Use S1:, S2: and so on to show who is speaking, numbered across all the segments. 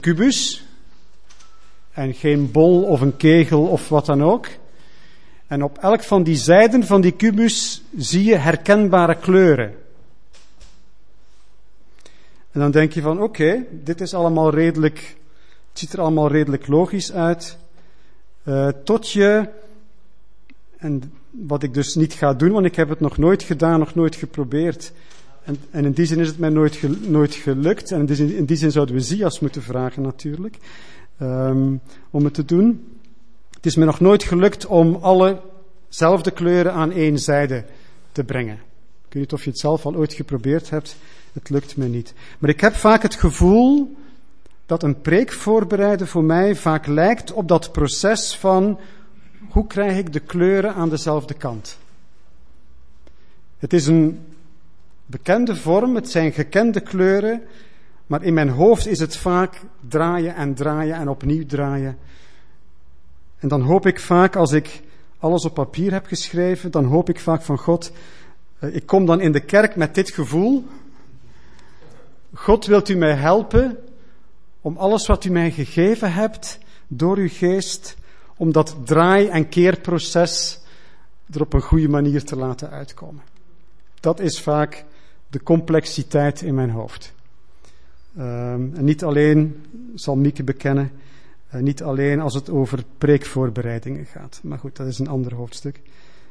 S1: kubus en geen bol of een kegel of wat dan ook. En op elk van die zijden van die kubus zie je herkenbare kleuren. En dan denk je van oké, dit is allemaal redelijk, het ziet er allemaal redelijk logisch uit. Tot je, en wat ik dus niet ga doen, want ik heb het nog nooit gedaan, nog nooit geprobeerd. En in die zin is het mij nooit gelukt. En in die zin zouden we Zias moeten vragen natuurlijk, om het te doen. Het is me nog nooit gelukt om allezelfde kleuren aan één zijde te brengen. Ik weet niet of je het zelf al ooit geprobeerd hebt. Het lukt me niet. Maar ik heb vaak het gevoel dat een preek voorbereiden voor mij vaak lijkt op dat proces van hoe krijg ik de kleuren aan dezelfde kant. Het is een bekende vorm, het zijn gekende kleuren, maar in mijn hoofd is het vaak draaien en opnieuw draaien. En dan hoop ik vaak, als ik alles op papier heb geschreven, dan hoop ik vaak van God, ik kom dan in de kerk met dit gevoel. God, wilt u mij helpen om alles wat u mij gegeven hebt, door uw geest, om dat draai- en keerproces er op een goede manier te laten uitkomen. Dat is vaak de complexiteit in mijn hoofd. En niet alleen, zal Mieke bekennen, niet alleen als het over preekvoorbereidingen gaat. Maar goed, dat is een ander hoofdstuk.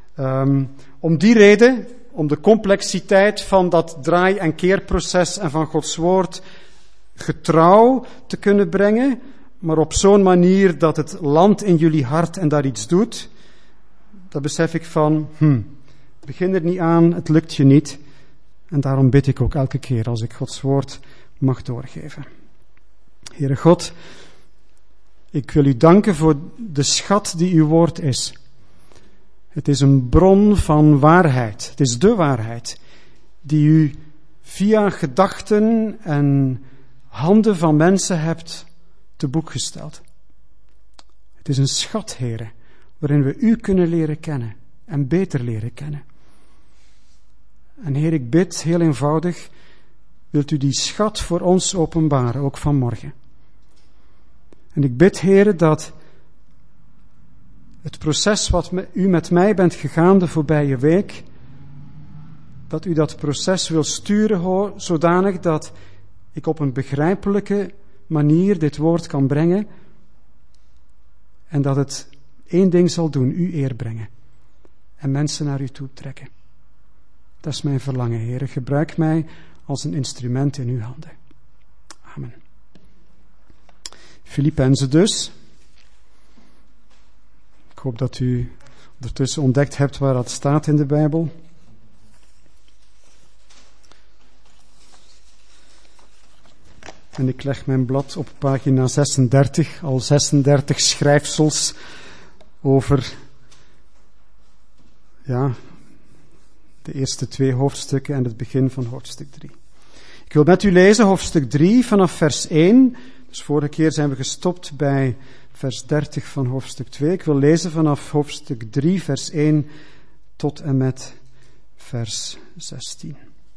S1: Om die reden, om de complexiteit van dat draai- en keerproces en van Gods woord getrouw te kunnen brengen, maar op zo'n manier dat het landt in jullie hart en daar iets doet, dan besef ik van, begin er niet aan, het lukt je niet. En daarom bid ik ook elke keer als ik Gods woord mag doorgeven. Heere God, ik wil u danken voor de schat die uw woord is. Het is een bron van waarheid. Het is de waarheid die u via gedachten en handen van mensen hebt te boek gesteld. Het is een schat, Heere, waarin we u kunnen leren kennen en beter leren kennen. En Heer, ik bid heel eenvoudig, wilt u die schat voor ons openbaren, ook vanmorgen. En ik bid, Heer, dat het proces wat u met mij bent gegaan de voorbije week, dat u dat proces wil sturen zodanig dat ik op een begrijpelijke manier dit woord kan brengen en dat het één ding zal doen, u eer brengen en mensen naar u toe trekken. Dat is mijn verlangen, Heer. Gebruik mij als een instrument in uw handen. Amen. Filippenzen dus. Ik hoop dat u ondertussen ontdekt hebt waar dat staat in de Bijbel. En ik leg mijn blad op pagina 36, al 36 schrijfsels over, de eerste 2 hoofdstukken en het begin van hoofdstuk 3. Ik wil met u lezen hoofdstuk 3 vanaf vers 1. Dus vorige keer zijn we gestopt bij vers 30 van hoofdstuk 2. Ik wil lezen vanaf hoofdstuk 3, vers 1 tot en met vers 16.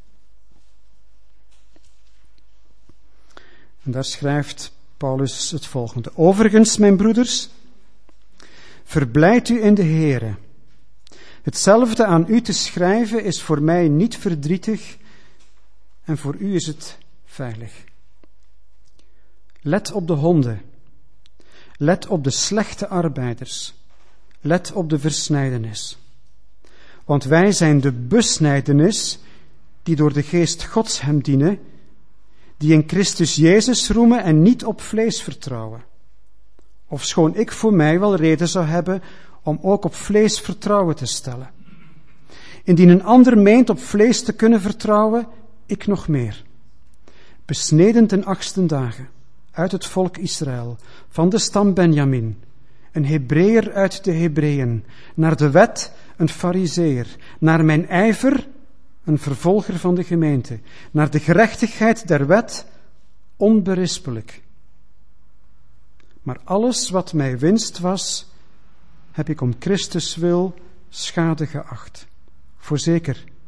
S1: En daar schrijft Paulus het volgende. Overigens, mijn broeders, verblijd u in de Here. Hetzelfde aan u te schrijven is voor mij niet verdrietig en voor u is het veilig. Let op de honden. Let op de slechte arbeiders. Let op de versnijdenis. Want wij zijn de besnijdenis die door de geest Gods hem dienen, die in Christus Jezus roemen en niet op vlees vertrouwen. Ofschoon ik voor mij wel reden zou hebben om ook op vlees vertrouwen te stellen. Indien een ander meent op vlees te kunnen vertrouwen, ik nog meer. Besneden ten 8e dagen, uit het volk Israël, van de stam Benjamin, een Hebreeër uit de Hebreeën, naar de wet een Farizeeër, naar mijn ijver een vervolger van de gemeente, naar de gerechtigheid der wet onberispelijk. Maar alles wat mij winst was, heb ik om Christus wil schade geacht. Voorzeker,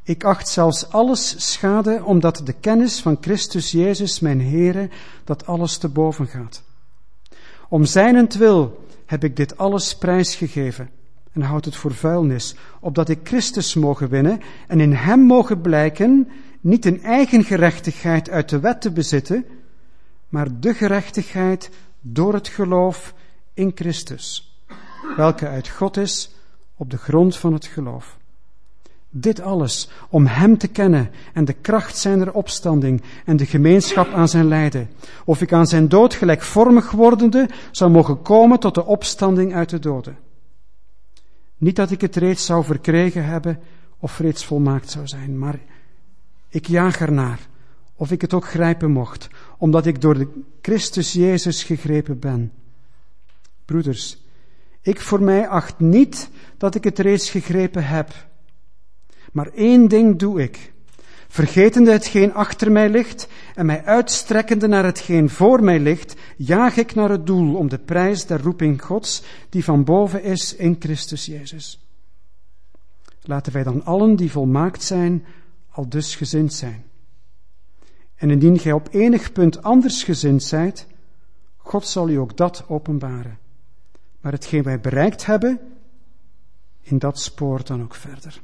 S1: Ik acht zelfs alles schade, omdat de kennis van Christus Jezus, mijn Heere, dat alles te boven gaat. Om zijnentwil heb ik dit alles prijsgegeven en houd het voor vuilnis, opdat ik Christus mogen winnen en in hem mogen blijken, niet een eigen gerechtigheid uit de wet te bezitten, maar de gerechtigheid door het geloof in Christus, welke uit God is op de grond van het geloof. Dit alles om hem te kennen en de kracht zijner opstanding en de gemeenschap aan zijn lijden, of ik aan zijn dood gelijkvormig wordende zou mogen komen tot de opstanding uit de doden. Niet dat ik het reeds zou verkregen hebben of reeds volmaakt zou zijn, maar ik jaag ernaar, of ik het ook grijpen mocht, omdat ik door de Christus Jezus gegrepen ben. Broeders, ik voor mij acht niet dat ik het reeds gegrepen heb. Maar één ding doe ik, vergetende hetgeen achter mij ligt en mij uitstrekkende naar hetgeen voor mij ligt, jaag ik naar het doel om de prijs der roeping Gods, die van boven is in Christus Jezus. Laten wij dan allen die volmaakt zijn, al dus gezind zijn. En indien gij op enig punt anders gezind zijt, God zal u ook dat openbaren. Maar hetgeen wij bereikt hebben, in dat spoor dan ook verder.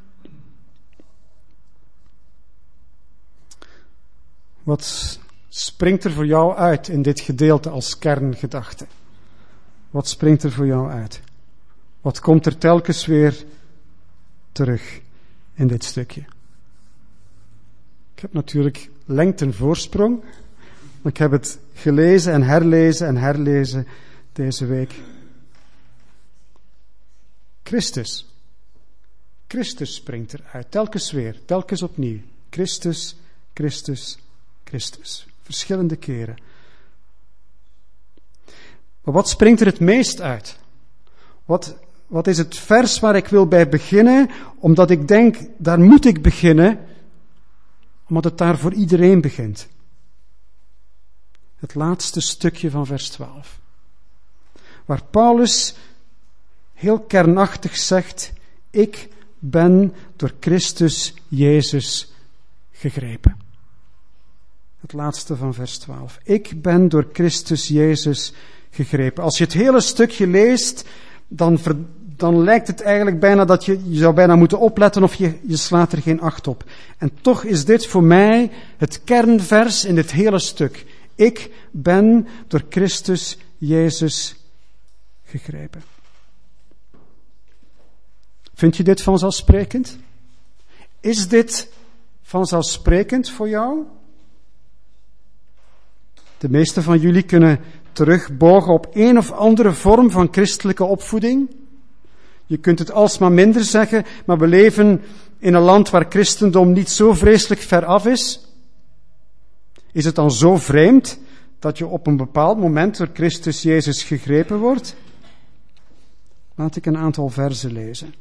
S1: Wat springt er voor jou uit in dit gedeelte als kerngedachte? Wat springt er voor jou uit? Wat komt er telkens weer terug in dit stukje? Ik heb natuurlijk lengten voorsprong. Ik heb het gelezen en herlezen deze week. Christus springt eruit. Telkens weer, telkens opnieuw. Christus. Verschillende keren. Maar wat springt er het meest uit? Wat is het vers waar ik wil bij beginnen? Omdat ik denk, daar moet ik beginnen. Omdat het daar voor iedereen begint. Het laatste stukje van vers 12. Waar Paulus heel kernachtig zegt, ik ben door Christus Jezus gegrepen. Het laatste van vers 12. Ik ben door Christus Jezus gegrepen. Als je het hele stukje leest, dan lijkt het eigenlijk bijna dat je zou bijna moeten opletten of je slaat er geen acht op. En toch is dit voor mij het kernvers in dit hele stuk. Ik ben door Christus Jezus gegrepen. Vind je dit vanzelfsprekend? Is dit vanzelfsprekend voor jou? De meeste van jullie kunnen terugbogen op een of andere vorm van christelijke opvoeding. Je kunt het alsmaar minder zeggen, maar we leven in een land waar christendom niet zo vreselijk ver af is. Is het dan zo vreemd dat je op een bepaald moment door Christus Jezus gegrepen wordt? Laat ik een aantal versen lezen.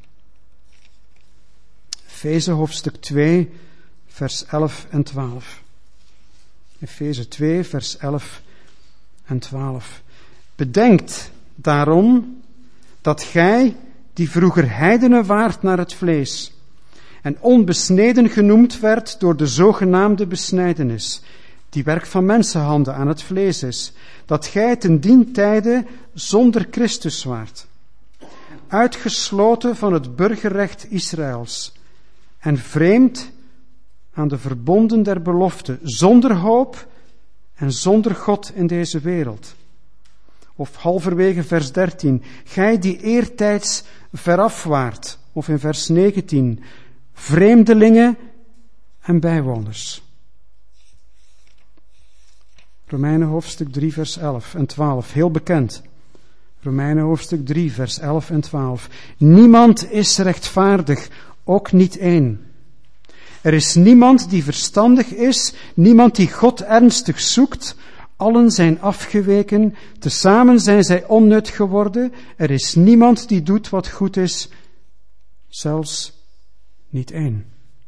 S1: Efeze hoofdstuk 2, vers 11 en 12. Efeze 2, vers 11 en 12. Bedenkt daarom dat gij, die vroeger heidenen waart naar het vlees, en onbesneden genoemd werd door de zogenaamde besnijdenis, die werk van mensenhanden aan het vlees is, dat gij ten dien tijde zonder Christus waart, uitgesloten van het burgerrecht Israëls, en vreemd aan de verbonden der belofte, zonder hoop en zonder God in deze wereld. Of halverwege vers 13, gij die eertijds veraf waart, of in vers 19, vreemdelingen en bijwoners. Romeinen hoofdstuk 3 vers 11 en 12, heel bekend. Romeinen hoofdstuk 3 vers 11 en 12. Niemand is rechtvaardig, ook niet één. Er is niemand die verstandig is, niemand die God ernstig zoekt. Allen zijn afgeweken, tezamen zijn zij onnut geworden. Er is niemand die doet wat goed is, zelfs niet één.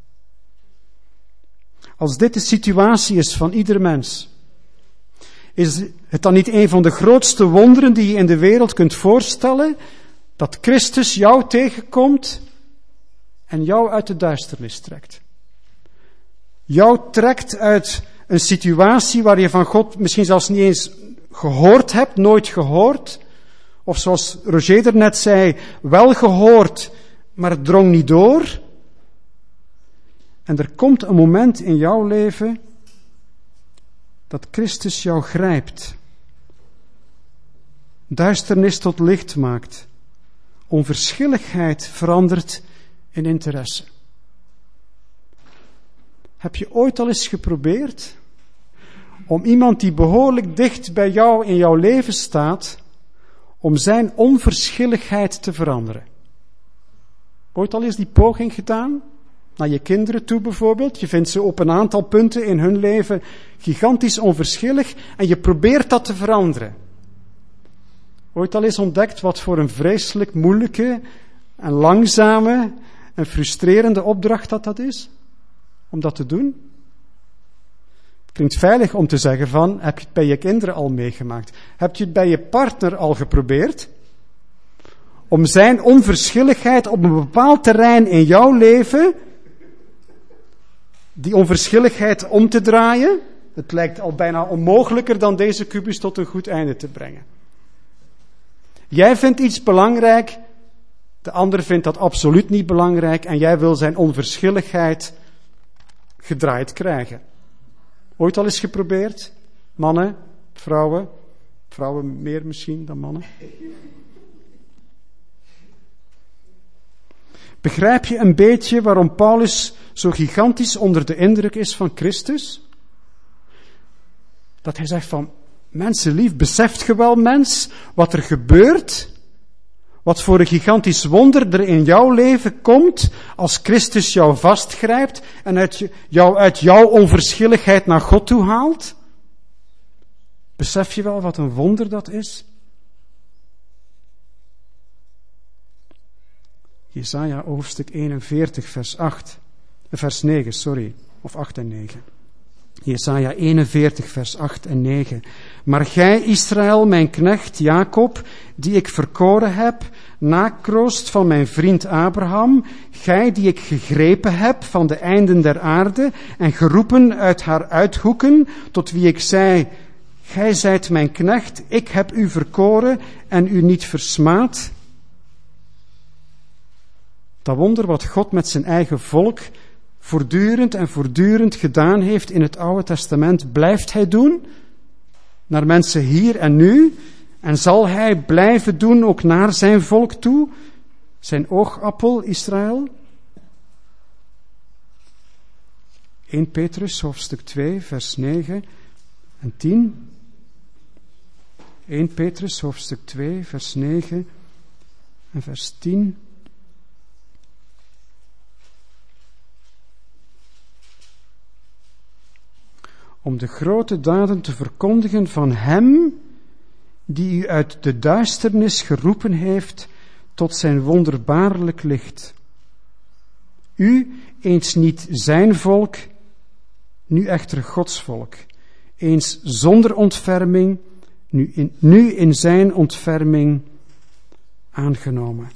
S1: Als dit de situatie is van ieder mens, is het dan niet een van de grootste wonderen die je in de wereld kunt voorstellen, dat Christus jou tegenkomt en jou uit de duisternis trekt. Jou trekt uit een situatie waar je van God misschien zelfs niet eens gehoord hebt, nooit gehoord. Of zoals Roger er net zei, wel gehoord, maar het drong niet door. En er komt een moment in jouw leven dat Christus jou grijpt. Duisternis tot licht maakt. Onverschilligheid verandert in interesse. Heb je ooit al eens geprobeerd om iemand die behoorlijk dicht bij jou in jouw leven staat, om zijn onverschilligheid te veranderen? Ooit al eens die poging gedaan? Naar je kinderen toe bijvoorbeeld. Je vindt ze op een aantal punten in hun leven gigantisch onverschillig en je probeert dat te veranderen. Ooit al eens ontdekt wat voor een vreselijk moeilijke en langzame en frustrerende opdracht dat is? Om dat te doen? Het klinkt veilig om te zeggen van, heb je het bij je kinderen al meegemaakt? Heb je het bij je partner al geprobeerd? Om zijn onverschilligheid op een bepaald terrein in jouw leven, die onverschilligheid om te draaien? Het lijkt al bijna onmogelijker dan deze kubus tot een goed einde te brengen. Jij vindt iets belangrijk, de ander vindt dat absoluut niet belangrijk en jij wil zijn onverschilligheid gedraaid krijgen. Ooit al eens geprobeerd? Mannen, vrouwen meer misschien dan mannen. Begrijp je een beetje waarom Paulus zo gigantisch onder de indruk is van Christus? Dat hij zegt van, mensenlief, beseft je wel, mens, wat er gebeurt? Wat voor een gigantisch wonder er in jouw leven komt als Christus jou vastgrijpt en uit jouw onverschilligheid naar God toe haalt? Besef je wel wat een wonder dat is? Jesaja hoofdstuk 41 vers 9, of 8 en 9. Jesaja 41 vers 8 en 9. Maar gij, Israël, mijn knecht, Jacob, die ik verkoren heb, nakroost van mijn vriend Abraham, gij die ik gegrepen heb van de einden der aarde en geroepen uit haar uithoeken, tot wie ik zei, gij zijt mijn knecht, ik heb u verkoren en u niet versmaad. Dat wonder wat God met zijn eigen volk voortdurend gedaan heeft in het Oude Testament, blijft hij doen naar mensen hier en nu en zal hij blijven doen ook naar zijn volk toe, zijn oogappel Israël. 1 Petrus hoofdstuk 2 vers 9 en 10. 1 Petrus hoofdstuk 2 vers 9 en vers 10. Om de grote daden te verkondigen van hem die u uit de duisternis geroepen heeft tot zijn wonderbaarlijk licht. U, eens niet zijn volk, nu echter Gods volk. Eens zonder ontferming, nu in zijn ontferming aangenomen.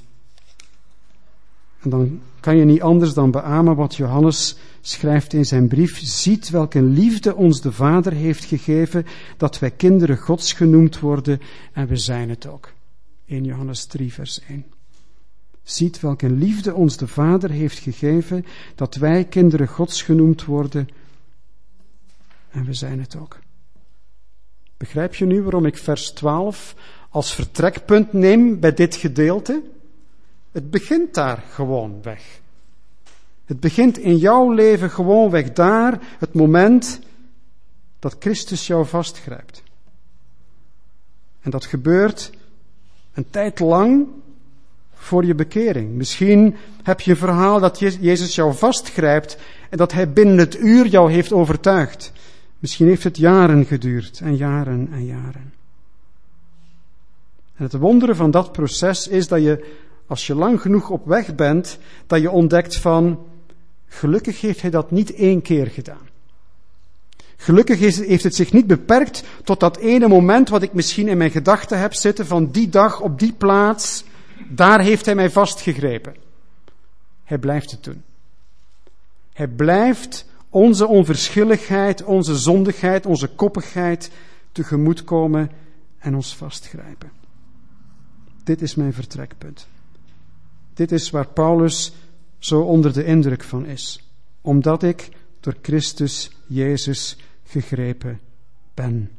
S1: En dan kan je niet anders dan beamen wat Johannes schrijft in zijn brief. Ziet welke liefde ons de Vader heeft gegeven, dat wij kinderen Gods genoemd worden, en we zijn het ook. 1 Johannes 3 vers 1. Ziet welke liefde ons de Vader heeft gegeven, dat wij kinderen Gods genoemd worden, en we zijn het ook. Begrijp je nu waarom ik vers 12 als vertrekpunt neem bij dit gedeelte? Het begint daar gewoon weg. Het begint in jouw leven gewoonweg daar, het moment dat Christus jou vastgrijpt. En dat gebeurt een tijd lang voor je bekering. Misschien heb je een verhaal dat Jezus jou vastgrijpt en dat hij binnen het uur jou heeft overtuigd. Misschien heeft het jaren geduurd en jaren en jaren. En het wondere van dat proces is dat je, als je lang genoeg op weg bent, dat je ontdekt van, gelukkig heeft hij dat niet 1 keer gedaan. Gelukkig heeft het zich niet beperkt tot dat ene moment wat ik misschien in mijn gedachten heb zitten van die dag op die plaats, daar heeft hij mij vastgegrepen. Hij blijft het doen. Hij blijft onze onverschilligheid, onze zondigheid, onze koppigheid tegemoetkomen en ons vastgrijpen. Dit is mijn vertrekpunt. Dit is waar Paulus zo onder de indruk van is. Omdat ik door Christus Jezus gegrepen ben.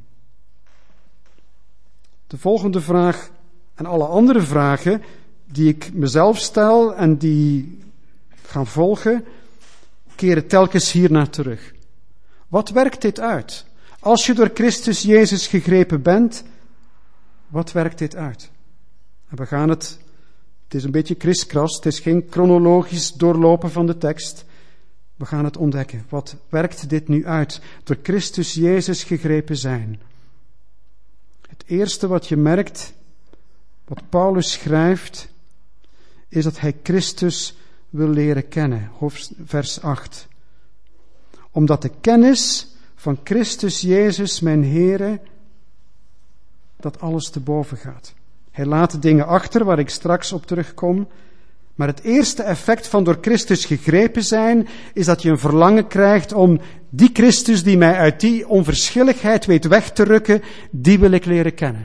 S1: De volgende vraag en alle andere vragen die ik mezelf stel en die gaan volgen, keren telkens hiernaar terug. Wat werkt dit uit? Als je door Christus Jezus gegrepen bent, wat werkt dit uit? En we gaan het is een beetje kriskras, het is geen chronologisch doorlopen van de tekst. We gaan het ontdekken. Wat werkt dit nu uit? Door Christus Jezus gegrepen zijn. Het eerste wat je merkt, wat Paulus schrijft, is dat hij Christus wil leren kennen. Vers 8. Omdat de kennis van Christus Jezus, mijn Heere, dat alles te boven gaat. Hij laat de dingen achter waar ik straks op terugkom. Maar het eerste effect van door Christus gegrepen zijn, is dat je een verlangen krijgt om die Christus die mij uit die onverschilligheid weet weg te rukken, die wil ik leren kennen.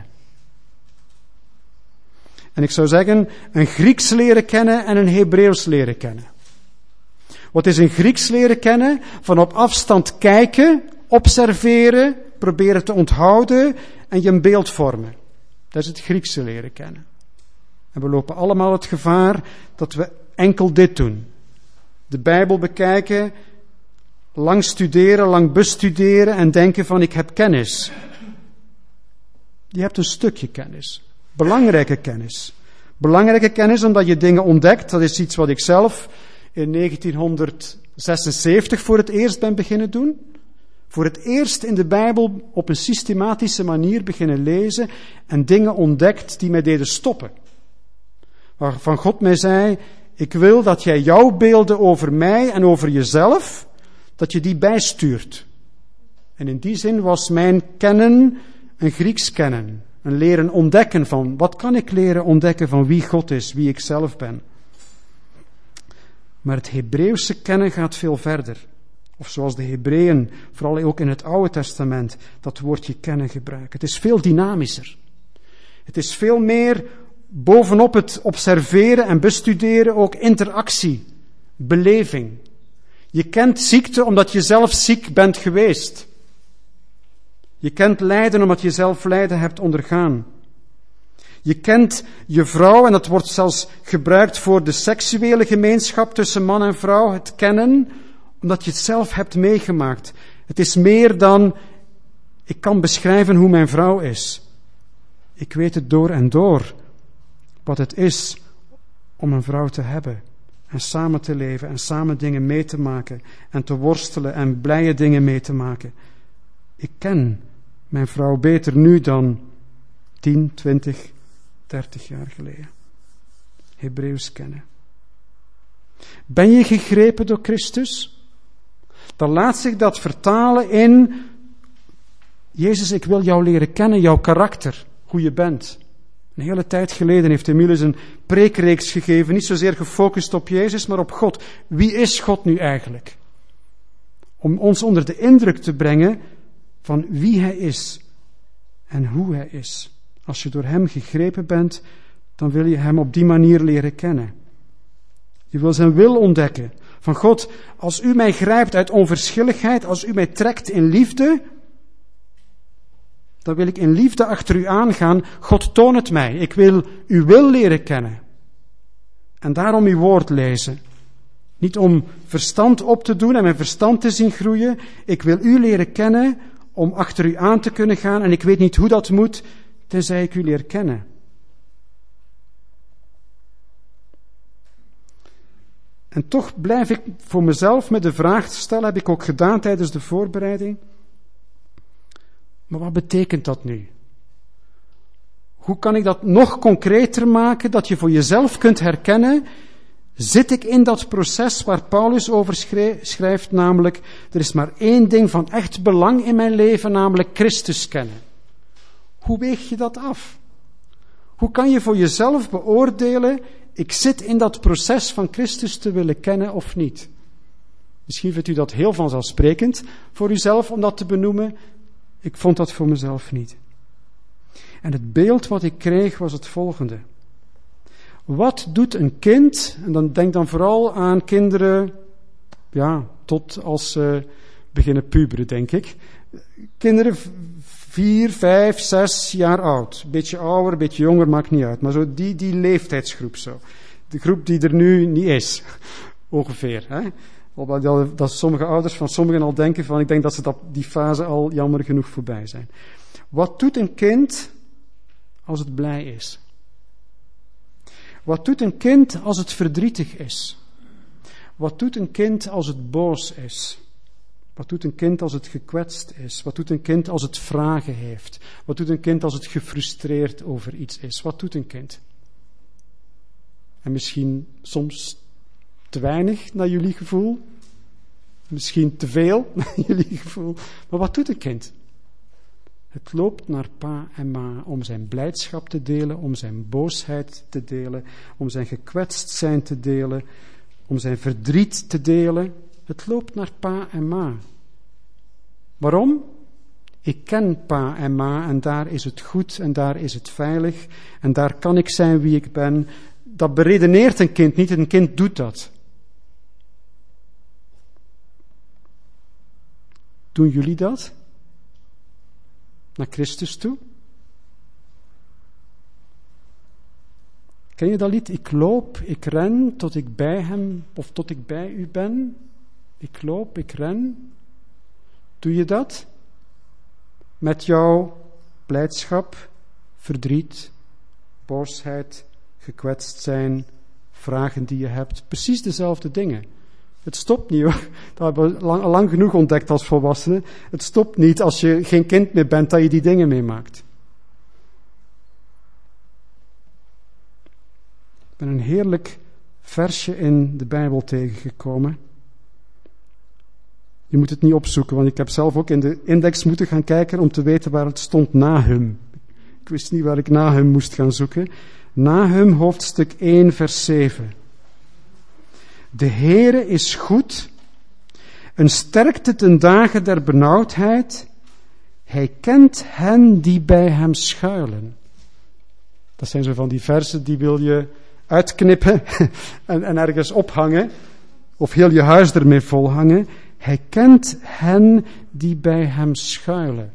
S1: En ik zou zeggen, een Grieks leren kennen en een Hebreeuws leren kennen. Wat is een Grieks leren kennen? Van op afstand kijken, observeren, proberen te onthouden en je een beeld vormen. Dat is het Griekse leren kennen. En we lopen allemaal het gevaar dat we enkel dit doen. De Bijbel bekijken, lang studeren, lang bestuderen en denken van ik heb kennis. Je hebt een stukje kennis. Belangrijke kennis. Belangrijke kennis omdat je dingen ontdekt. Dat is iets wat ik zelf in 1976 voor het eerst ben beginnen doen. Voor het eerst in de Bijbel op een systematische manier beginnen lezen en dingen ontdekt die mij deden stoppen. Waarvan God mij zei, ik wil dat jij jouw beelden over mij en over jezelf, dat je die bijstuurt. En in die zin was mijn kennen een Grieks kennen. Een leren ontdekken van, wat kan ik leren ontdekken van wie God is, wie ik zelf ben. Maar het Hebreeuwse kennen gaat veel verder. Of zoals de Hebreeën, vooral ook in het Oude Testament, dat woordje kennen gebruiken. Het is veel dynamischer. Het is veel meer bovenop het observeren en bestuderen ook interactie, beleving. Je kent ziekte omdat je zelf ziek bent geweest. Je kent lijden omdat je zelf lijden hebt ondergaan. Je kent je vrouw, en dat wordt zelfs gebruikt voor de seksuele gemeenschap tussen man en vrouw, het kennen, omdat je het zelf hebt meegemaakt. Het is meer dan, ik kan beschrijven hoe mijn vrouw is. Ik weet het door en door, wat het is om een vrouw te hebben. En samen te leven en samen dingen mee te maken. En te worstelen en blije dingen mee te maken. Ik ken mijn vrouw beter nu dan 10, 20, 30 jaar geleden. Hebreeuws kennen. Ben je gegrepen door Christus? Dan laat zich dat vertalen in, Jezus, ik wil jou leren kennen, jouw karakter, hoe je bent. Een hele tijd geleden heeft Emilus een preekreeks gegeven, niet zozeer gefocust op Jezus, maar op God. Wie is God nu eigenlijk? Om ons onder de indruk te brengen van wie Hij is en hoe Hij is. Als je door Hem gegrepen bent, dan wil je Hem op die manier leren kennen. Je wil zijn wil ontdekken. Van God, als u mij grijpt uit onverschilligheid, als u mij trekt in liefde, dan wil ik in liefde achter u aangaan. God, toon het mij. Ik wil uw wil leren kennen. En daarom uw woord lezen. Niet om verstand op te doen en mijn verstand te zien groeien. Ik wil u leren kennen om achter u aan te kunnen gaan. En ik weet niet hoe dat moet, tenzij ik u leer kennen. En toch blijf ik voor mezelf met de vraag stellen, heb ik ook gedaan tijdens de voorbereiding. Maar wat betekent dat nu? Hoe kan ik dat nog concreter maken, dat je voor jezelf kunt herkennen, zit ik in dat proces waar Paulus over schrijft, namelijk, er is maar één ding van echt belang in mijn leven, namelijk Christus kennen. Hoe weeg je dat af? Hoe kan je voor jezelf beoordelen, ik zit in dat proces van Christus te willen kennen of niet. Misschien vindt u dat heel vanzelfsprekend voor uzelf om dat te benoemen. Ik vond dat voor mezelf niet. En het beeld wat ik kreeg was het volgende. Wat doet een kind, en denk dan vooral aan kinderen, tot als ze beginnen puberen, denk ik. Kinderen 4, 5, 6 jaar oud. Een beetje ouder, een beetje jonger, maakt niet uit. Maar zo die leeftijdsgroep zo. De groep die er nu niet is. Ongeveer. Hè? Alhoewel dat sommige ouders van sommigen al denken van, ik denk dat ze die fase al jammer genoeg voorbij zijn. Wat doet een kind als het blij is? Wat doet een kind als het verdrietig is? Wat doet een kind als het boos is? Wat doet een kind als het gekwetst is? Wat doet een kind als het vragen heeft? Wat doet een kind als het gefrustreerd over iets is? Wat doet een kind? En misschien soms te weinig naar jullie gevoel. Misschien te veel naar jullie gevoel. Maar wat doet een kind? Het loopt naar pa en ma om zijn blijdschap te delen, om zijn boosheid te delen, om zijn gekwetst zijn te delen, om zijn verdriet te delen. Het loopt naar pa en ma. Waarom? Ik ken pa en ma en daar is het goed en daar is het veilig en daar kan ik zijn wie ik ben. Dat beredeneert een kind niet, een kind doet dat. Doen jullie dat? Naar Christus toe? Ken je dat lied? Ik loop, ik ren tot ik bij hem of tot ik bij u ben. Ik loop, ik ren. Doe je dat? Met jouw blijdschap, verdriet, boosheid, gekwetst zijn, vragen die je hebt. Precies dezelfde dingen. Het stopt niet hoor. Dat hebben we al lang genoeg ontdekt als volwassenen. Het stopt niet als je geen kind meer bent dat je die dingen meemaakt. Ik ben een heerlijk versje in de Bijbel tegengekomen. Je moet het niet opzoeken, want ik heb zelf ook in de index moeten gaan kijken om te weten waar het stond. Nahum. Ik wist niet waar ik Nahum moest gaan zoeken. Nahum, hoofdstuk 1, vers 7. De Heere is goed, een sterkte ten dagen der benauwdheid. Hij kent hen die bij hem schuilen. Dat zijn zo van die versen die wil je uitknippen en ergens ophangen. Of heel je huis ermee volhangen. Hij kent hen die bij hem schuilen.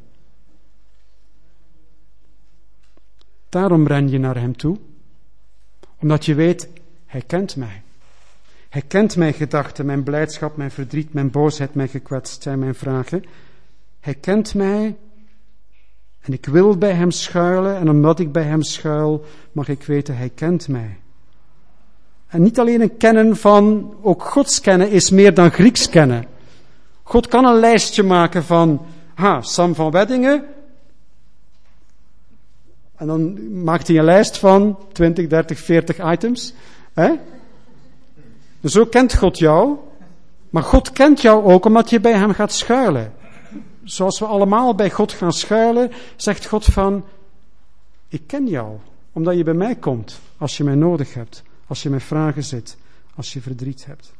S1: Daarom ren je naar hem toe. Omdat je weet, hij kent mij. Hij kent mijn gedachten, mijn blijdschap, mijn verdriet, mijn boosheid, mijn gekwetst zijn, mijn vragen. Hij kent mij en ik wil bij hem schuilen en omdat ik bij hem schuil, mag ik weten, hij kent mij. En niet alleen een kennen van, ook Gods kennen is meer dan Grieks kennen. God kan een lijstje maken van, Sam van Weddingen. En dan maakt hij een lijst van 20, 30, 40 items. Dus zo kent God jou. Maar God kent jou ook omdat je bij hem gaat schuilen. Zoals we allemaal bij God gaan schuilen, zegt God van, ik ken jou. Omdat je bij mij komt, als je mij nodig hebt. Als je met vragen zit, als je verdriet hebt.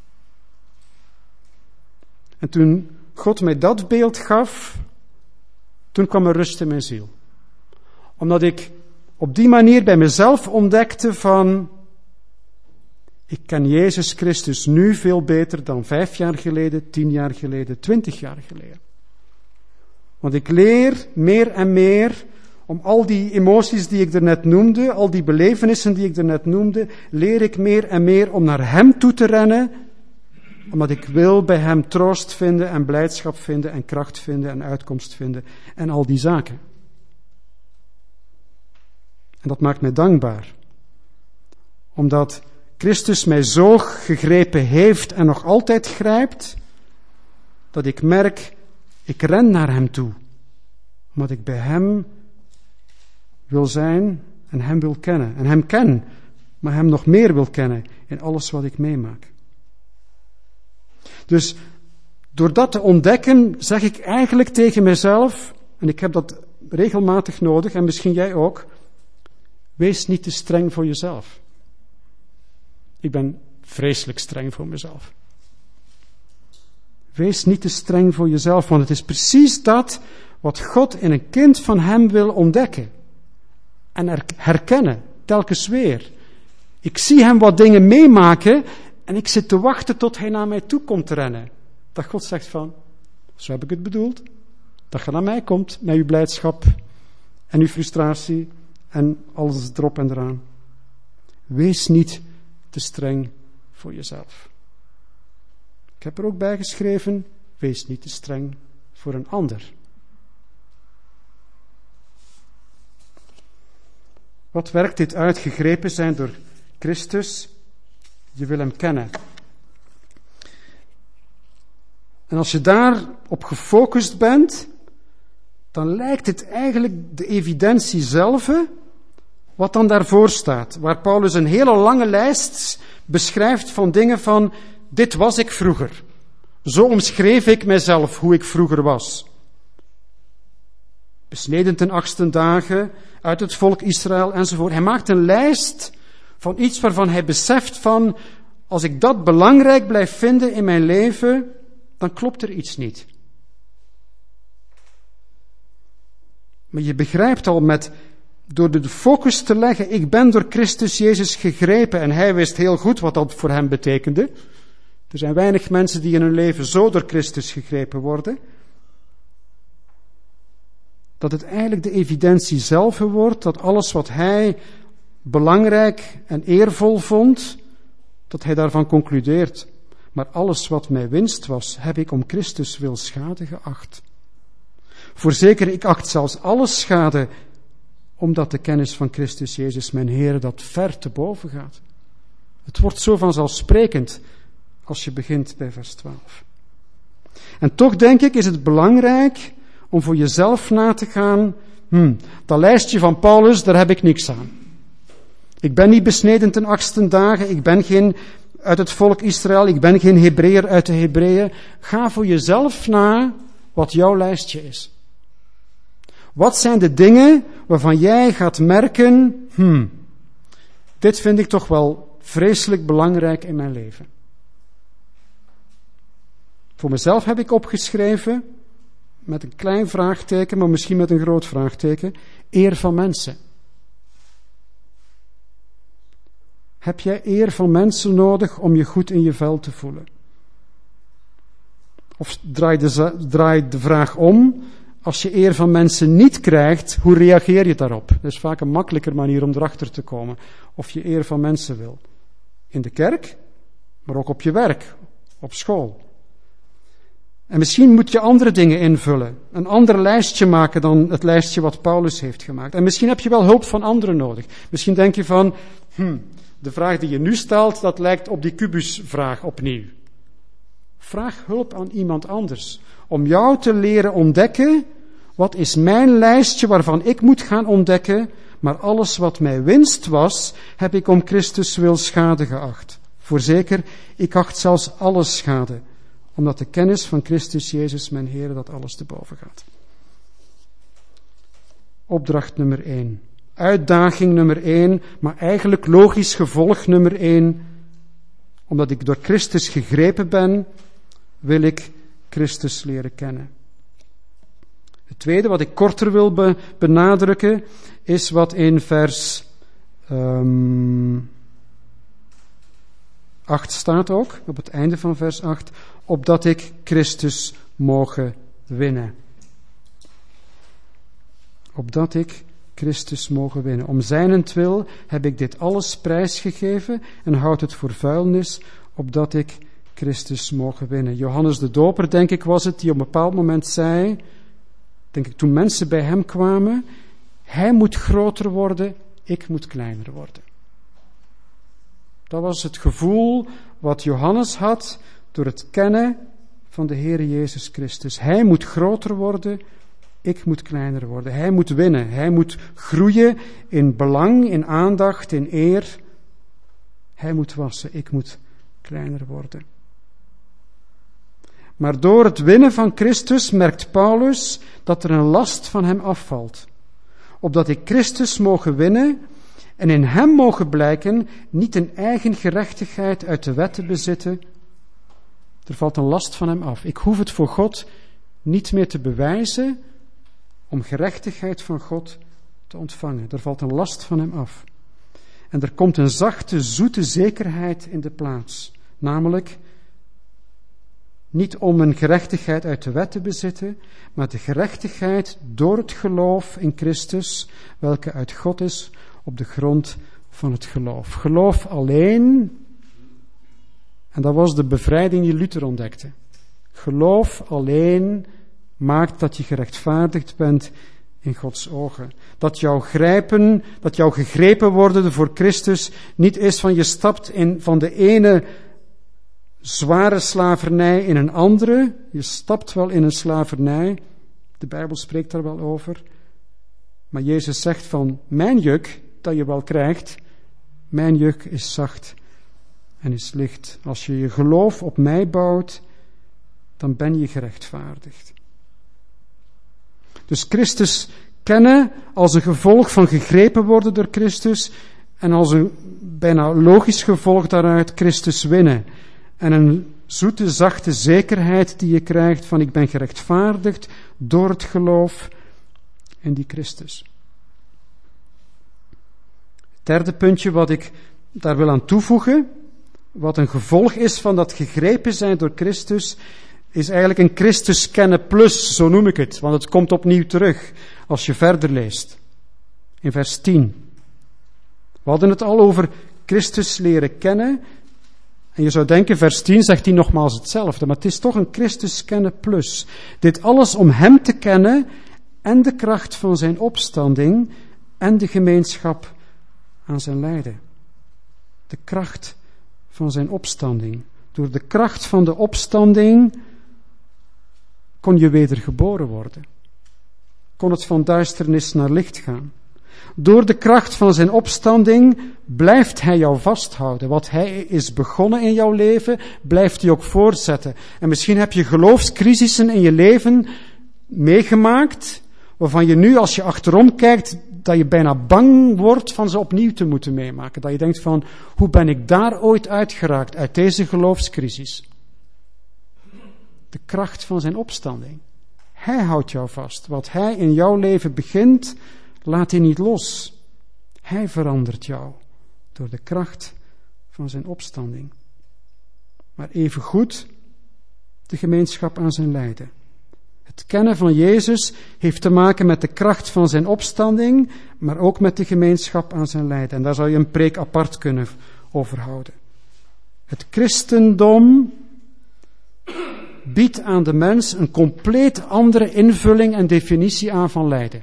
S1: En toen God mij dat beeld gaf, toen kwam er rust in mijn ziel. Omdat ik op die manier bij mezelf ontdekte van, ik ken Jezus Christus nu veel beter dan 5 jaar geleden, 10 jaar geleden, 20 jaar geleden. Want ik leer meer en meer om al die emoties die ik daarnet noemde, al die belevenissen die ik daarnet noemde, leer ik meer en meer om naar hem toe te rennen, omdat ik wil bij hem troost vinden en blijdschap vinden en kracht vinden en uitkomst vinden en al die zaken. En dat maakt mij dankbaar. Omdat Christus mij zo gegrepen heeft en nog altijd grijpt, dat ik merk, ik ren naar hem toe. Omdat ik bij hem wil zijn en hem wil kennen. En hem ken, maar hem nog meer wil kennen in alles wat ik meemaak. Dus door dat te ontdekken, zeg ik eigenlijk tegen mezelf, en ik heb dat regelmatig nodig, en misschien jij ook, wees niet te streng voor jezelf. Ik ben vreselijk streng voor mezelf. Wees niet te streng voor jezelf, want het is precies dat wat God in een kind van hem wil ontdekken. En herkennen, telkens weer. Ik zie hem wat dingen meemaken en ik zit te wachten tot hij naar mij toe komt te rennen. Dat God zegt van, zo heb ik het bedoeld. Dat je naar mij komt met uw blijdschap en uw frustratie en alles erop en eraan. Wees niet te streng voor jezelf. Ik heb er ook bij geschreven, wees niet te streng voor een ander. Wat werkt dit uit? Gegrepen zijn door Christus. Je wil hem kennen. En als je daarop gefocust bent, dan lijkt het eigenlijk de evidentie zelf, wat dan daarvoor staat. Waar Paulus een hele lange lijst beschrijft van dingen van, dit was ik vroeger. Zo omschreef ik mijzelf hoe ik vroeger was. Besneden ten 8e dagen, uit het volk Israël enzovoort. Hij maakt een lijst van iets waarvan hij beseft van, als ik dat belangrijk blijf vinden in mijn leven, dan klopt er iets niet. Maar je begrijpt al door de focus te leggen, ik ben door Christus Jezus gegrepen en hij wist heel goed wat dat voor hem betekende. Er zijn weinig mensen die in hun leven zo door Christus gegrepen worden. Dat het eigenlijk de evidentie zelf wordt, dat alles wat hij belangrijk en eervol vond, dat hij daarvan concludeert. Maar alles wat mij winst was, heb ik om Christus wil schade geacht. Voorzeker, ik acht zelfs alles schade, omdat de kennis van Christus Jezus, mijn Heer, dat ver te boven gaat. Het wordt zo vanzelfsprekend als je begint bij vers 12. En toch denk ik, is het belangrijk om voor jezelf na te gaan, dat lijstje van Paulus, daar heb ik niks aan. Ik ben niet besneden ten 8e dagen, ik ben geen uit het volk Israël, ik ben geen Hebreeër uit de Hebreeën. Ga voor jezelf na wat jouw lijstje is. Wat zijn de dingen waarvan jij gaat merken, dit vind ik toch wel vreselijk belangrijk in mijn leven. Voor mezelf heb ik opgeschreven, met een klein vraagteken, maar misschien met een groot vraagteken, eer van mensen. Heb jij eer van mensen nodig om je goed in je vel te voelen? Of draai de vraag om, als je eer van mensen niet krijgt, hoe reageer je daarop? Dat is vaak een makkelijker manier om erachter te komen of je eer van mensen wil. In de kerk, maar ook op je werk, op school. En misschien moet je andere dingen invullen. Een ander lijstje maken dan het lijstje wat Paulus heeft gemaakt. En misschien heb je wel hulp van anderen nodig. Misschien denk je van, de vraag die je nu stelt, dat lijkt op die kubusvraag opnieuw. Vraag hulp aan iemand anders. Om jou te leren ontdekken, wat is mijn lijstje waarvan ik moet gaan ontdekken, maar alles wat mij winst was, heb ik om Christus wil schade geacht. Voorzeker, ik acht zelfs alles schade, omdat de kennis van Christus Jezus, mijn Heer, dat alles te boven gaat. Opdracht nummer 1. Uitdaging nummer 1, maar eigenlijk logisch gevolg nummer 1. Omdat ik door Christus gegrepen ben, wil ik Christus leren kennen. Het tweede, wat ik korter wil benadrukken, is wat in vers 8 staat ook, op het einde van vers 8, opdat ik Christus mogen winnen. Opdat ik Christus mogen winnen. Om zijnentwil heb ik dit alles prijsgegeven en houd het voor vuilnis, opdat ik Christus mogen winnen. Johannes de Doper, denk ik, was het, die op een bepaald moment zei, denk ik, toen mensen bij hem kwamen, hij moet groter worden, ik moet kleiner worden. Dat was het gevoel wat Johannes had door het kennen van de Heere Jezus Christus. Hij moet groter worden, ik moet kleiner worden. Hij moet winnen, hij moet groeien in belang, in aandacht, in eer. Hij moet wassen, ik moet kleiner worden. Maar door het winnen van Christus merkt Paulus dat er een last van hem afvalt. Opdat ik Christus mogen winnen En in hem mogen blijken niet een eigen gerechtigheid uit de wet te bezitten. Er valt een last van hem af. Ik hoef het voor God niet meer te bewijzen om gerechtigheid van God te ontvangen. Er valt een last van hem af. En er komt een zachte, zoete zekerheid in de plaats. Namelijk, niet om een gerechtigheid uit de wet te bezitten, maar de gerechtigheid door het geloof in Christus, welke uit God is op de grond van het geloof. Geloof alleen, en dat was de bevrijding die Luther ontdekte. Geloof alleen maakt dat je gerechtvaardigd bent in Gods ogen. Dat jouw gegrepen worden voor Christus niet is van je stapt van de ene zware slavernij in een andere. Je stapt wel in een slavernij. De Bijbel spreekt daar wel over. Maar Jezus zegt van, mijn juk, dat je wel krijgt, mijn juk is zacht en is licht. Als je je geloof op mij bouwt, dan ben je gerechtvaardigd. Dus Christus kennen als een gevolg van gegrepen worden door Christus en als een bijna logisch gevolg daaruit Christus winnen. En een zoete, zachte zekerheid die je krijgt van ik ben gerechtvaardigd door het geloof in die Christus. Het derde puntje wat ik daar wil aan toevoegen, wat een gevolg is van dat gegrepen zijn door Christus, is eigenlijk een Christus kennen plus, zo noem ik het, want het komt opnieuw terug als je verder leest. In vers 10. We hadden het al over Christus leren kennen. En je zou denken, vers 10 zegt hij nogmaals hetzelfde, maar het is toch een Christus kennen plus. Dit alles om hem te kennen en de kracht van zijn opstanding en de gemeenschap aan zijn lijden. De kracht van zijn opstanding. Door de kracht van de opstanding kon je wedergeboren worden. Kon het van duisternis naar licht gaan. Door de kracht van zijn opstanding blijft hij jou vasthouden. Wat hij is begonnen in jouw leven, blijft hij ook voortzetten. En misschien heb je geloofscrisissen in je leven meegemaakt, waarvan je nu, als je achterom kijkt, dat je bijna bang wordt van ze opnieuw te moeten meemaken. Dat je denkt van, hoe ben ik daar ooit uitgeraakt, uit deze geloofscrisis? De kracht van zijn opstanding. Hij houdt jou vast. Wat hij in jouw leven begint, laat hij niet los. Hij verandert jou door de kracht van zijn opstanding. Maar evengoed de gemeenschap aan zijn lijden. Het kennen van Jezus heeft te maken met de kracht van zijn opstanding, maar ook met de gemeenschap aan zijn lijden. En daar zou je een preek apart kunnen over houden. Het christendom biedt aan de mens een compleet andere invulling en definitie aan van lijden.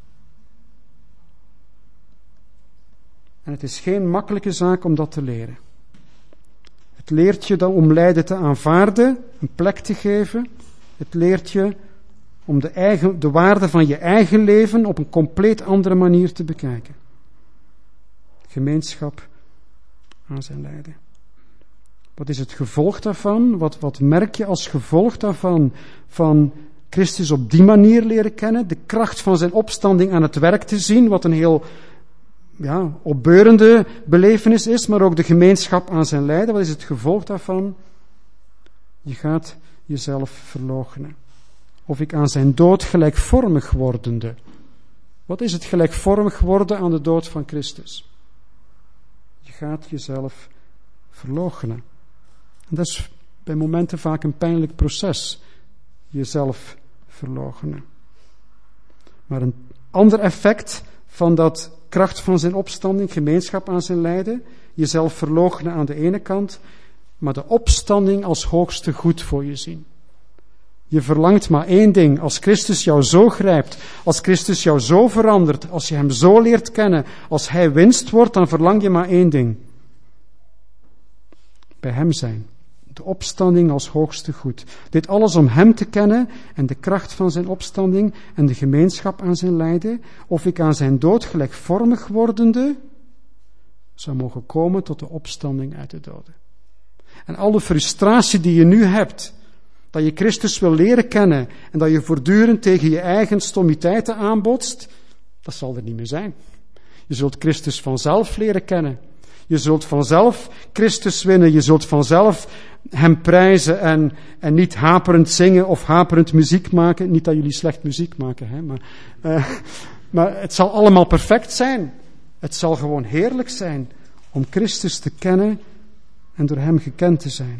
S1: En het is geen makkelijke zaak om dat te leren. Het leert je dan om lijden te aanvaarden, een plek te geven. Het leert je om de waarde van je eigen leven op een compleet andere manier te bekijken. Gemeenschap aan zijn lijden. Wat is het gevolg daarvan? Wat merk je als gevolg daarvan van Christus op die manier leren kennen? De kracht van zijn opstanding aan het werk te zien, wat een heel opbeurende belevenis is, maar ook de gemeenschap aan zijn lijden. Wat is het gevolg daarvan? Je gaat jezelf verloochenen. Of ik aan zijn dood gelijkvormig wordende. Wat is het gelijkvormig worden aan de dood van Christus? Je gaat jezelf verloochenen. En dat is bij momenten vaak een pijnlijk proces. Jezelf verloochenen. Maar een ander effect van dat kracht van zijn opstanding, gemeenschap aan zijn lijden, jezelf verloochenen aan de ene kant, maar de opstanding als hoogste goed voor je zien. Je verlangt maar één ding. Als Christus jou zo grijpt, als Christus jou zo verandert, als je hem zo leert kennen, als hij winst wordt, dan verlang je maar één ding. Bij hem zijn. De opstanding als hoogste goed. Dit alles om hem te kennen en de kracht van zijn opstanding en de gemeenschap aan zijn lijden, of ik aan zijn dood gelijkvormig wordende zou mogen komen tot de opstanding uit de doden. En al de frustratie die je nu hebt, dat je Christus wil leren kennen en dat je voortdurend tegen je eigen stommiteiten aanbotst, dat zal er niet meer zijn. Je zult Christus vanzelf leren kennen. Je zult vanzelf Christus winnen. Je zult vanzelf hem prijzen en niet haperend zingen of haperend muziek maken. Niet dat jullie slecht muziek maken, hè, maar het zal allemaal perfect zijn. Het zal gewoon heerlijk zijn om Christus te kennen en door hem gekend te zijn.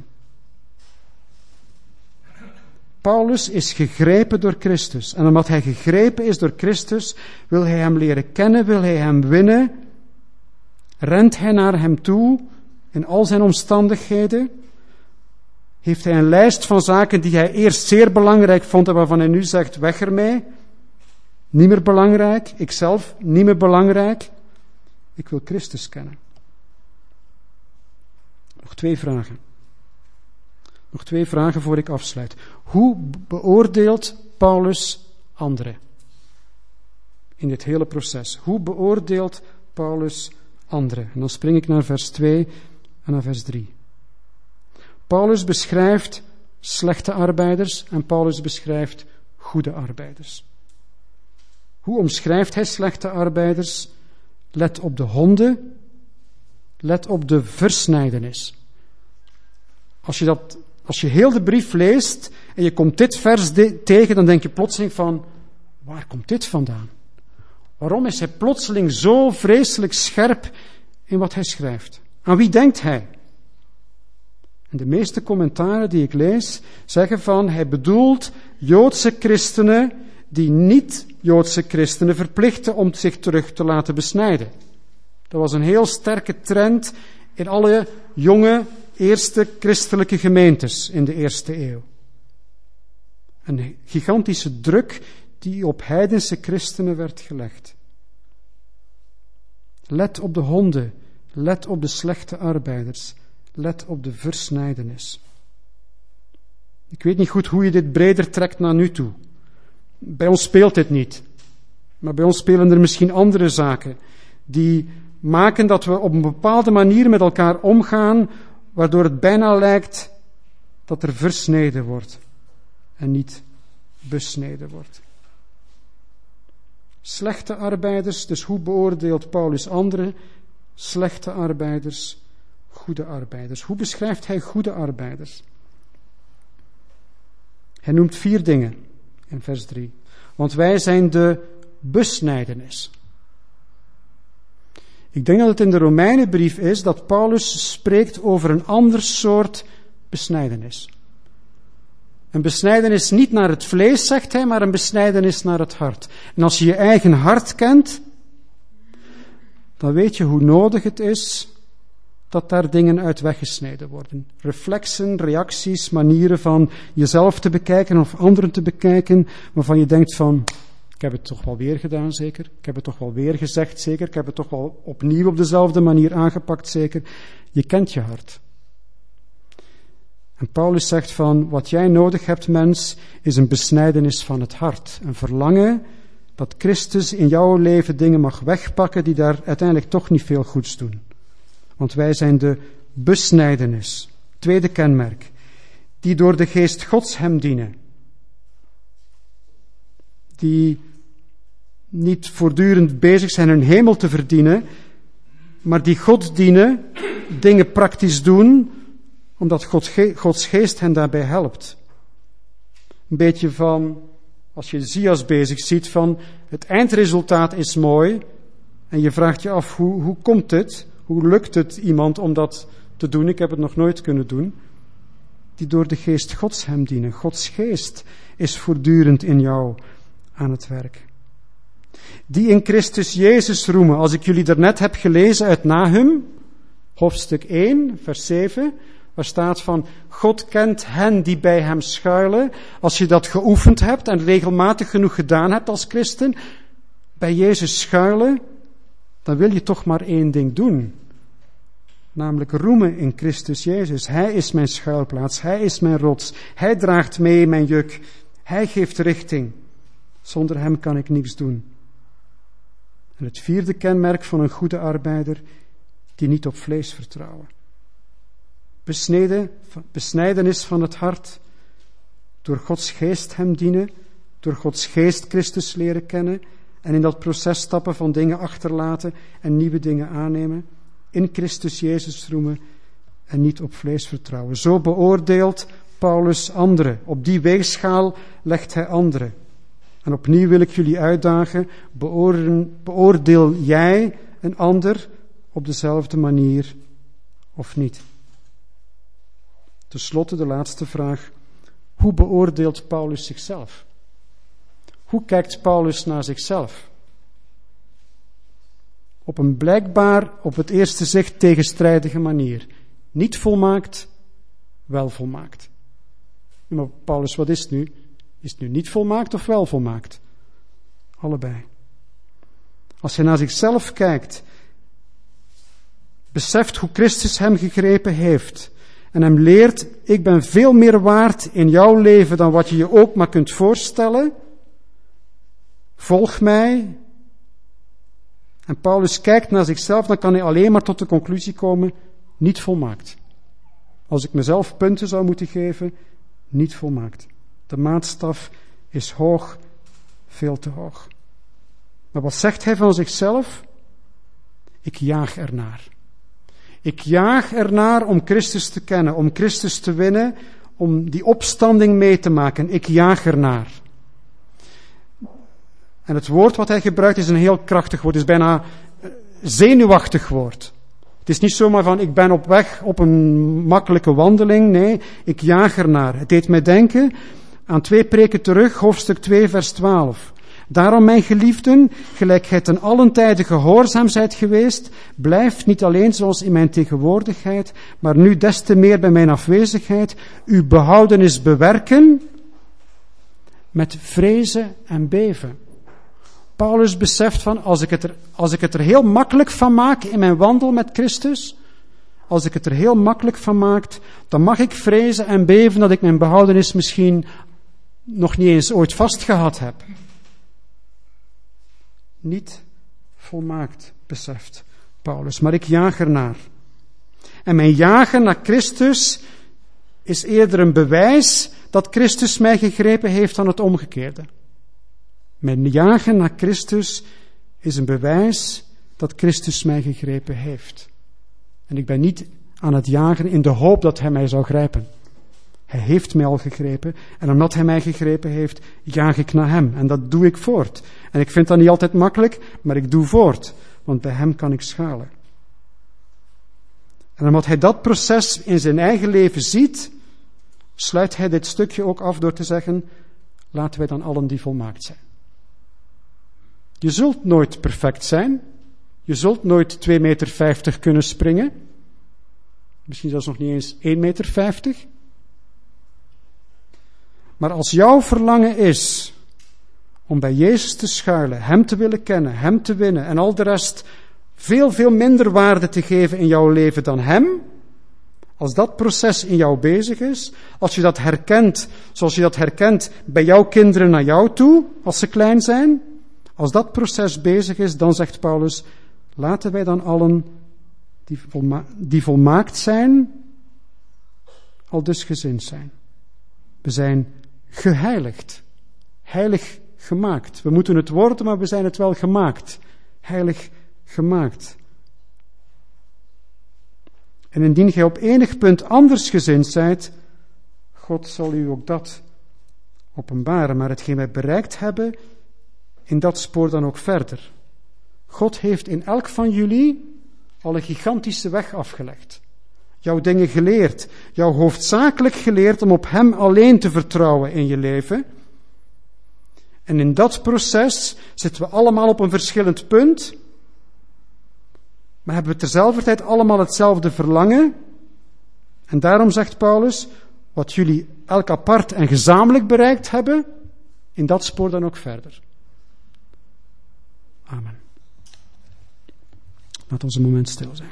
S1: Paulus is gegrepen door Christus. En omdat hij gegrepen is door Christus, wil hij hem leren kennen, wil hij hem winnen. Rent hij naar hem toe in al zijn omstandigheden. Heeft hij een lijst van zaken die hij eerst zeer belangrijk vond en waarvan hij nu zegt, weg ermee. Niet meer belangrijk, ikzelf niet meer belangrijk. Ik wil Christus kennen. Nog 2 vragen. Nog 2 vragen voor ik afsluit. Hoe beoordeelt Paulus anderen? In dit hele proces. Hoe beoordeelt Paulus anderen? En dan spring ik naar vers 2 en naar vers 3. Paulus beschrijft slechte arbeiders en Paulus beschrijft goede arbeiders. Hoe omschrijft hij slechte arbeiders? Let op de honden, let op de versnijdenis. Als je heel de brief leest en je komt dit vers tegen, dan denk je plotseling van, waar komt dit vandaan? Waarom is hij plotseling zo vreselijk scherp in wat hij schrijft? Aan wie denkt hij? En de meeste commentaren die ik lees, zeggen van, hij bedoelt Joodse christenen die niet-Joodse christenen verplichten om zich terug te laten besnijden. Dat was een heel sterke trend in alle jonge eerste christelijke gemeentes in de eerste eeuw. Een gigantische druk die op heidense christenen werd gelegd. Let op de honden, let op de slechte arbeiders, let op de versnijdenis. Ik weet niet goed hoe je dit breder trekt naar nu toe. Bij ons speelt dit niet. Maar bij ons spelen er misschien andere zaken die maken dat we op een bepaalde manier met elkaar omgaan, waardoor het bijna lijkt dat er versneden wordt en niet besneden wordt. Slechte arbeiders, dus hoe beoordeelt Paulus anderen? Slechte arbeiders, goede arbeiders. Hoe beschrijft hij goede arbeiders? Hij noemt 4 dingen in vers 3. Want wij zijn de besnijdenis. Ik denk dat het in de Romeinenbrief is dat Paulus spreekt over een ander soort besnijdenis. Een besnijdenis niet naar het vlees, zegt hij, maar een besnijdenis naar het hart. En als je je eigen hart kent, dan weet je hoe nodig het is dat daar dingen uit weggesneden worden. Reflexen, reacties, manieren van jezelf te bekijken of anderen te bekijken, waarvan je denkt van, ik heb het toch wel weer gedaan, zeker. Ik heb het toch wel weer gezegd, zeker. Ik heb het toch wel opnieuw op dezelfde manier aangepakt, zeker. Je kent je hart. En Paulus zegt van, wat jij nodig hebt, mens, is een besnijdenis van het hart. Een verlangen dat Christus in jouw leven dingen mag wegpakken die daar uiteindelijk toch niet veel goeds doen. Want wij zijn de besnijdenis. Tweede kenmerk. Die door de geest Gods hem dienen. Die niet voortdurend bezig zijn hun hemel te verdienen, maar die God dienen, dingen praktisch doen, omdat Gods geest hen daarbij helpt. Een beetje van, als je Zias bezig ziet, van het eindresultaat is mooi, en je vraagt je af, hoe komt het? Hoe lukt het iemand om dat te doen? Ik heb het nog nooit kunnen doen. Die door de geest Gods hem dienen. Gods geest is voortdurend in jou aan het werk. Die in Christus Jezus roemen. Als ik jullie daarnet heb gelezen uit Nahum, hoofdstuk 1, vers 7, waar staat van, God kent hen die bij hem schuilen. Als je dat geoefend hebt en regelmatig genoeg gedaan hebt als christen, bij Jezus schuilen, dan wil je toch maar 1 ding doen. Namelijk roemen in Christus Jezus. Hij is mijn schuilplaats, hij is mijn rots, hij draagt mee mijn juk, hij geeft richting. Zonder hem kan ik niets doen. En het 4e kenmerk van een goede arbeider, die niet op vlees vertrouwen. Besnijdenis van het hart, door Gods geest hem dienen, door Gods geest Christus leren kennen En in dat proces stappen van dingen achterlaten en nieuwe dingen aannemen. In Christus Jezus roemen en niet op vlees vertrouwen. Zo beoordeelt Paulus anderen. Op die weegschaal legt hij anderen. En opnieuw wil ik jullie uitdagen, beoordeel jij een ander op dezelfde manier of niet? Ten slotte de laatste vraag. Hoe beoordeelt Paulus zichzelf? Hoe kijkt Paulus naar zichzelf? Op een blijkbaar, op het eerste zicht tegenstrijdige manier. Niet volmaakt, wel volmaakt. Maar Paulus, wat is het nu? Is het nu niet volmaakt of wel volmaakt? Allebei. Als hij naar zichzelf kijkt, beseft hoe Christus hem gegrepen heeft en hem leert, ik ben veel meer waard in jouw leven dan wat je je ook maar kunt voorstellen. Volg mij. En Paulus kijkt naar zichzelf, dan kan hij alleen maar tot de conclusie komen, niet volmaakt. Als ik mezelf punten zou moeten geven, niet volmaakt. De maatstaf is hoog, veel te hoog. Maar wat zegt hij van zichzelf? Ik jaag ernaar. Ik jaag ernaar om Christus te kennen, om Christus te winnen, om die opstanding mee te maken. Ik jaag ernaar. En het woord wat hij gebruikt is een heel krachtig woord, het is bijna zenuwachtig woord. Het is niet zomaar van, ik ben op weg op een makkelijke wandeling. Nee, ik jaag ernaar. Het deed mij denken aan 2 preken terug, hoofdstuk 2, vers 12. Daarom, mijn geliefden, gelijk gij ten allen tijde gehoorzaam zijt geweest, blijft niet alleen zoals in mijn tegenwoordigheid, maar nu des te meer bij mijn afwezigheid, uw behoudenis bewerken met vrezen en beven. Paulus beseft van, als ik het er heel makkelijk van maak in mijn wandel met Christus, als ik het er heel makkelijk van maak, dan mag ik vrezen en beven dat ik mijn behoudenis misschien nog niet eens ooit vastgehad heb. Niet volmaakt, beseft Paulus, maar ik jaag ernaar. En mijn jagen naar Christus is eerder een bewijs dat Christus mij gegrepen heeft dan het omgekeerde. Mijn jagen naar Christus is een bewijs dat Christus mij gegrepen heeft. En ik ben niet aan het jagen in de hoop dat hij mij zou grijpen. Hij heeft mij al gegrepen en omdat hij mij gegrepen heeft, jaag ik naar hem. En dat doe ik voort. En ik vind dat niet altijd makkelijk, maar ik doe voort. Want bij hem kan ik schalen. En omdat hij dat proces in zijn eigen leven ziet, sluit hij dit stukje ook af door te zeggen, laten wij dan allen die volmaakt zijn. Je zult nooit perfect zijn. Je zult nooit 2,50 meter kunnen springen. Misschien zelfs nog niet eens 1,50 meter. Maar als jouw verlangen is om bij Jezus te schuilen, hem te willen kennen, hem te winnen en al de rest veel, veel minder waarde te geven in jouw leven dan hem, als dat proces in jou bezig is, als je dat herkent zoals je dat herkent bij jouw kinderen naar jou toe, als ze klein zijn, als dat proces bezig is, dan zegt Paulus, laten wij dan allen die volmaakt zijn, al dus gezind zijn. We zijn geheiligd, heilig gemaakt. We moeten het worden, maar we zijn het wel gemaakt. Heilig gemaakt. En indien gij op enig punt anders gezind zijt, God zal u ook dat openbaren. Maar hetgeen wij bereikt hebben, in dat spoor dan ook verder. God heeft in elk van jullie al een gigantische weg afgelegd. Jou dingen geleerd. Jou hoofdzakelijk geleerd om op hem alleen te vertrouwen in je leven. En in dat proces zitten we allemaal op een verschillend punt. Maar hebben we terzelfde tijd allemaal hetzelfde verlangen. En daarom zegt Paulus, wat jullie elk apart en gezamenlijk bereikt hebben, in dat spoor dan ook verder. Amen. Laat ons een moment stil zijn.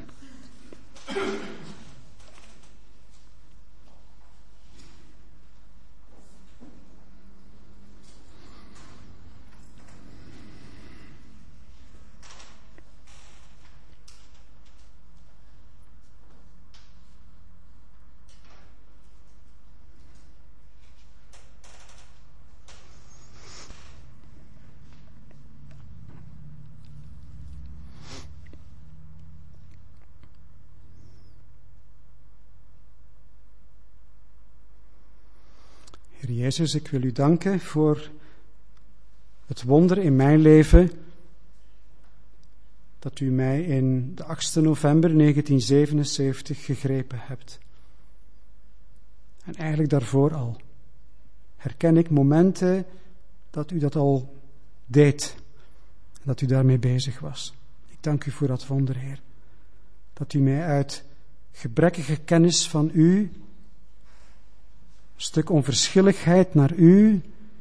S1: Heer Jezus, ik wil u danken voor het wonder in mijn leven dat u mij in de 8 november 1977 gegrepen hebt. En eigenlijk daarvoor al herken ik momenten dat u dat al deed en dat u daarmee bezig was. Ik dank u voor dat wonder, Heer. Dat u mij uit gebrekkige kennis van u, een stuk onverschilligheid naar u,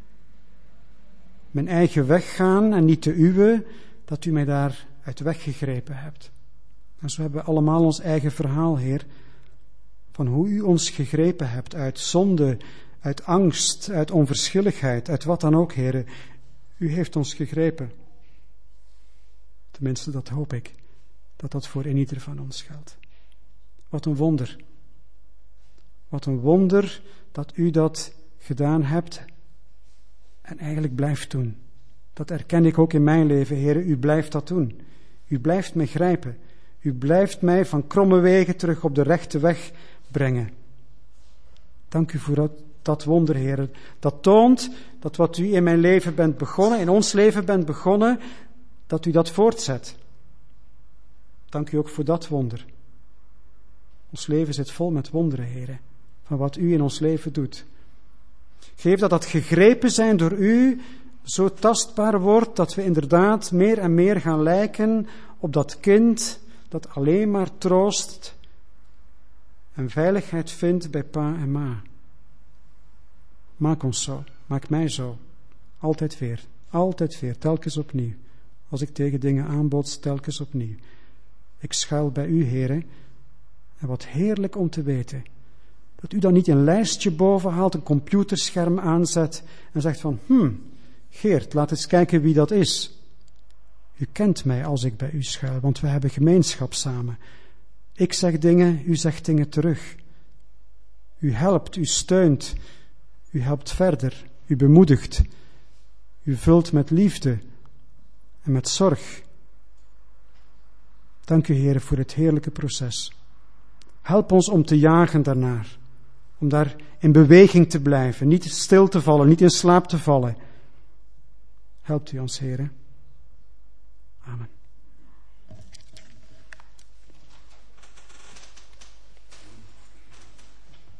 S1: mijn eigen weg gaan en niet de uwe, dat u mij daar uit de weg gegrepen hebt. En zo hebben we allemaal ons eigen verhaal, Heer, van hoe u ons gegrepen hebt uit zonde, uit angst, uit onverschilligheid, uit wat dan ook, Heer. U heeft ons gegrepen. Tenminste, dat hoop ik, dat dat voor ieder van ons geldt. Wat een wonder. Wat een wonder dat u dat gedaan hebt en eigenlijk blijft doen. Dat erken ik ook in mijn leven, Heer. U blijft dat doen. U blijft mij grijpen. U blijft mij van kromme wegen terug op de rechte weg brengen. Dank u voor dat wonder, Heer. Dat toont dat wat u in mijn leven bent begonnen, in ons leven bent begonnen, dat u dat voortzet. Dank u ook voor dat wonder. Ons leven zit vol met wonderen, Heer, van wat u in ons leven doet. Geef dat gegrepen zijn door u zo tastbaar wordt dat we inderdaad meer en meer gaan lijken op dat kind dat alleen maar troost en veiligheid vindt bij pa en ma. Maak ons zo, maak mij zo. Altijd weer, telkens opnieuw. Als ik tegen dingen aanbots, telkens opnieuw. Ik schuil bij u, Heere, en wat heerlijk om te weten dat u dan niet een lijstje boven haalt, een computerscherm aanzet en zegt van, Geert, laat eens kijken wie dat is. U kent mij als ik bij u schuil, want we hebben gemeenschap samen. Ik zeg dingen, u zegt dingen terug. U helpt, u steunt, u helpt verder, u bemoedigt. U vult met liefde en met zorg. Dank u, Heer, voor het heerlijke proces. Help ons om te jagen daarnaar. Om daar in beweging te blijven, niet stil te vallen, niet in slaap te vallen. Helpt u ons, Heer. Amen.